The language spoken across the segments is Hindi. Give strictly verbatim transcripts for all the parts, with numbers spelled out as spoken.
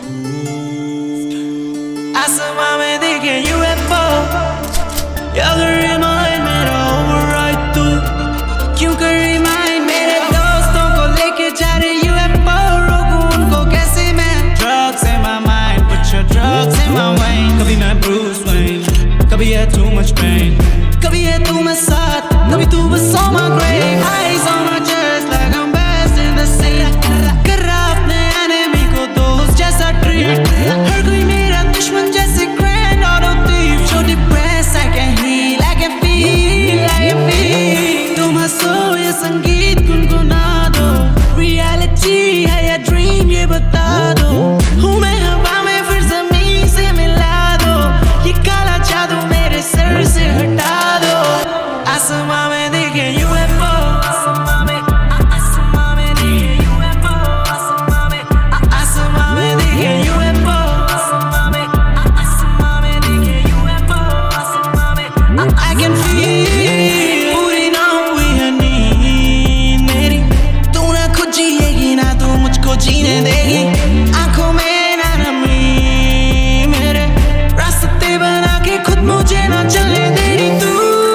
आसमां में दिखे यूएफओ, याद रिमाइंड मेरा ओवरराइड तू क्यों कर रिमाइंड मेरे दोस्तों को लेके जा रहे यूएफओ, रोकूं उनको कैसे मैं? Drugs in my mind, put your drugs in my vein. कभी मैं Bruce Wayne, कभी है too much pain, कभी है तू मैं साथ, कभी तू बस on my grave. Eyes on my chest like I'm best in the scene. कर रहा अपने enemy को दोस्त जैसा treat. हर कोई मेरा दुश्मन जैसे grand auto thief. So depressed I can heal, I can feel, I can feel. तुम हंसो ये संगीत गुनगुना दो, reality है या dream ये बता दो. हूँ मैं हवा में फिर ज़मीन से मिला दो, ये काला जादू मेरे सर से हटा दो. आसमां में दिखे यूएफओ, आसमां में आसमां में दिखे यूएफओ, आसमां में आसमां में दिखे यूएफओ, आसमां में आसमां में दिखे यूएफओ, आसमां में I can feel. पूरी ना हुई है नींद मेरी, तू ना खुद जिएगी ना तू मुझको जीने देगी. आंखों में ना नमी मेरे, रास्ते बना के खुद मुझे ना चलने दे रही तू.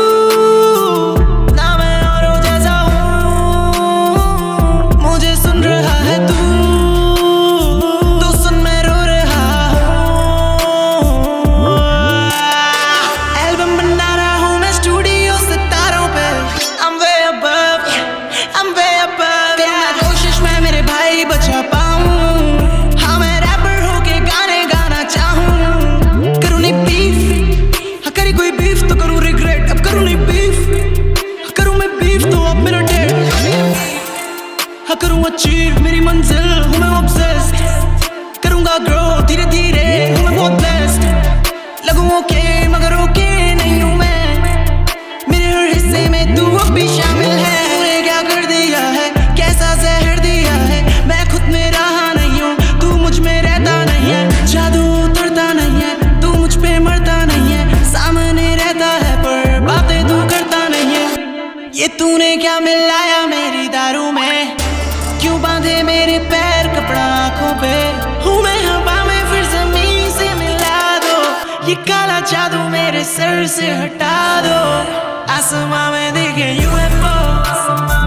ना मैं औरों जैसा हूँ, मुझे सुन रहा है तू, तू सुन मैं रो रहा हूँ. एल्बम बना रहा हूँ मैं स्टूडियो सितारों पे. I'm way above, I'm way above. तेरा कोशिश मैं मेरे भाई बचा पाऊँ, हाँ मैं रैपर होके गाने गाना चाहूँ. करूँ नहीं बीफ, हाँ करी कोई बीफ तो करूँ रिग्रेट. अब करूँ नहीं बीफ, हाँ करूँ मैं बीफ तो अब मेरा डेट. हाँ करूँ अचीव मेरी मंजिल, हूँ मैं ऑब्सेस्ड. करूँगा ग्रो धीरे धीरे, हूँ मैं बहुत बेस्ट. लगूँ ओके मगर ओके नहीं हूँ मैं, मेरे हर हिस्से में तू अब भी शामिल है. तूने क्या कर दिया है, कैसा जहर दिया है, मैं खुद में रहा नहीं हूँ, तू मुझ में रहता नहीं है. जादू उतरता नहीं है, तू मुझ पे मरता नहीं है, सामने रहता है पर बातें तू करता नहीं है. ये तूने क्या मिलाया मेरी दारू में, क्यों बांधे मेरे पैर कपड़ा आंखों पे. हूँ मैं हवा में फिर ज़मीन से मिला दो, ये काला जादू मेरे सर से हटा दो. आसमां में दिखे यूएफओ, आसमां